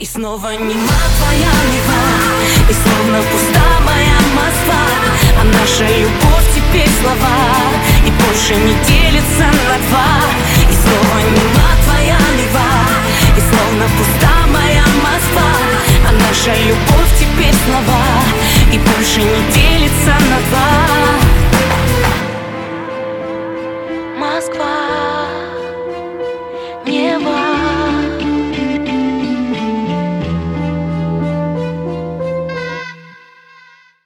И снова нема твоя Нева, и словно пуста моя Москва. А наша любовь теперь слова, и больше не делится на два. И снова нема твоя Нева, и словно пуста моя Москва. А наша любовь теперь слова, и больше не делится на два. Москва.